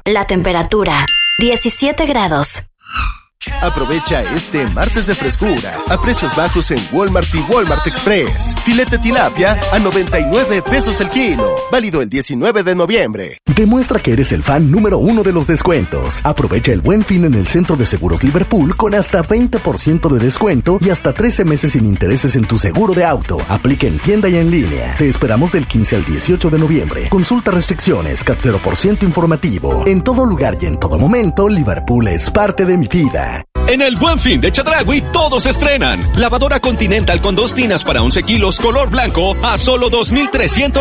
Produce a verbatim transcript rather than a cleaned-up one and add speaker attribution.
Speaker 1: La temperatura, diecisiete grados.
Speaker 2: Aprovecha este martes de frescura a precios bajos en Walmart y Walmart Express. Filete tilapia a noventa y nueve pesos el kilo. Válido el diecinueve de noviembre.
Speaker 3: Demuestra que eres el fan número uno de los descuentos. Aprovecha el Buen Fin en el Centro de Seguros Liverpool con hasta veinte por ciento de descuento y hasta trece meses sin intereses en tu seguro de auto. Aplica en tienda y en línea. Te esperamos del quince al dieciocho de noviembre. Consulta restricciones, CAT cero por ciento informativo. En todo lugar y en todo momento, Liverpool es parte de mi vida.
Speaker 4: En el Buen Fin de Chedraui todos estrenan. Lavadora Continental con dos tinas para once kilos color blanco a solo dos mil trescientos